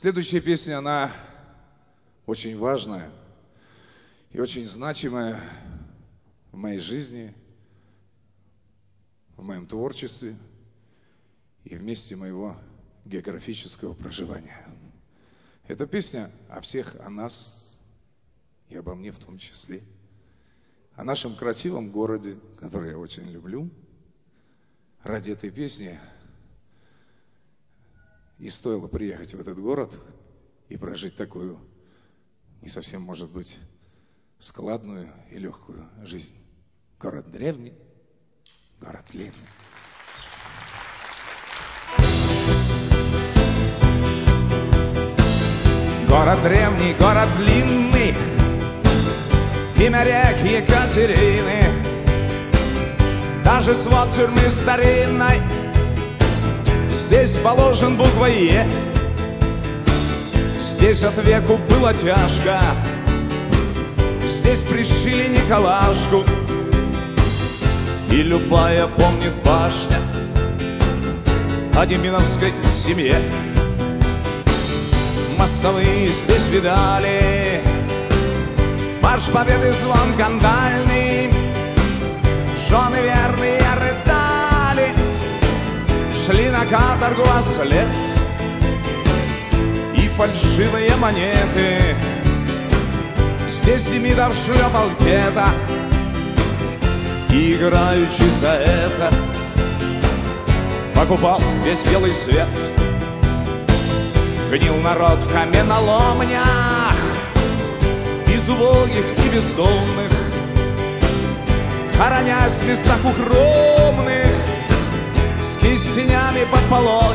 Следующая песня, она очень важная и очень значимая в моей жизни, в моем творчестве и в месте моего географического проживания. Эта песня о всех, о нас и обо мне в том числе. О нашем красивом городе, который я очень люблю. Ради этой песни и стоило приехать в этот город и прожить такую, не совсем, может быть, складную и легкую жизнь. Город древний, город длинный. Город древний, город длинный, имя реки Екатерины, даже свод тюрьмы старинной здесь положен буквой Е. Здесь от веку было тяжко, здесь пришили Николашку, и любая помнит башня о Деминовской семье. Мостовые здесь видали марш победы, звон кандальный, жены верные рыдали, шли на каторгу во след, и фальшивые монеты здесь Демидов шлепал где-то, и играючи за это покупал весь белый свет. Гнил народ в каменоломнях, из убогих и бездомных, хоронясь в местах укромных, с кистенями под полой.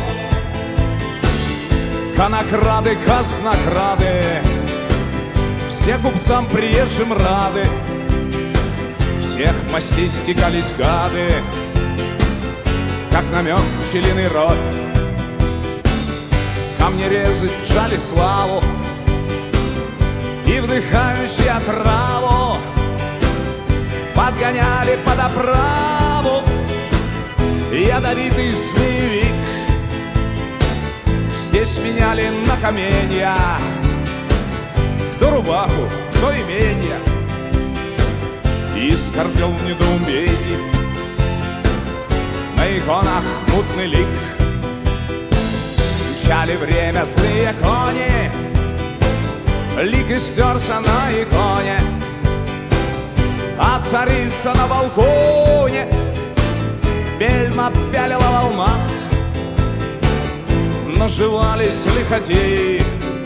Конокрады, казнокрады, все купцам приезжим рады, всех мастей стекались гады, как намек пчелиный рой. Камнерезы жали славу и вдыхающие отраву подгоняли под оправу ядовитый змеевик. Здесь меняли на каменья, кто рубаху, кто именья, и скорбел в недоумении на иконах мутный лик. Мчали время злые кони, лик истерся на иконе, а царица на балконе бельма пялила в алмаз. Наживались лиходеи,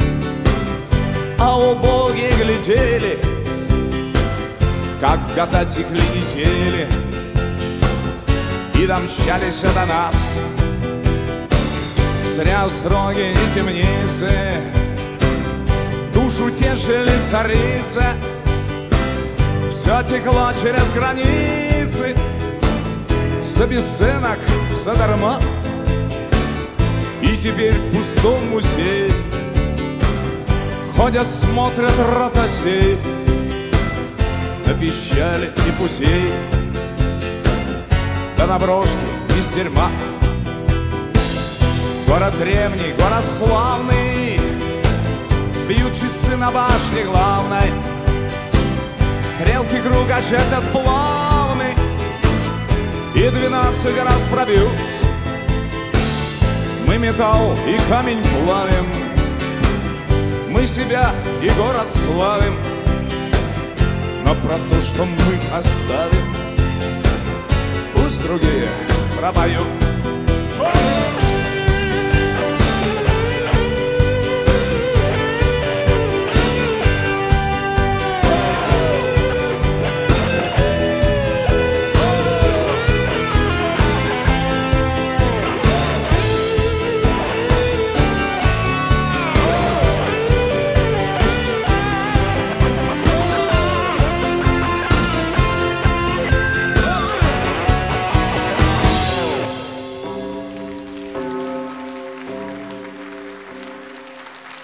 а убогие глядели, как в года текли недели, и домчались до нас. Зря строгие темницы душу тешили царицы, все текло через границы за бесценок, задарма. И теперь в пустом музее ходят, смотрят ротозей на пищали и пузей, да на брошки из дерьма. Город древний, город славный, бьют часы на башне главной, стрелки круга чертят плавный, и 12 раз пробьют. Мы металл и камень плавим, мы себя и город славим, но про то, что мы оставим, пусть другие пропоют.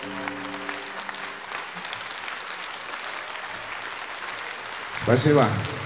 Спасибо.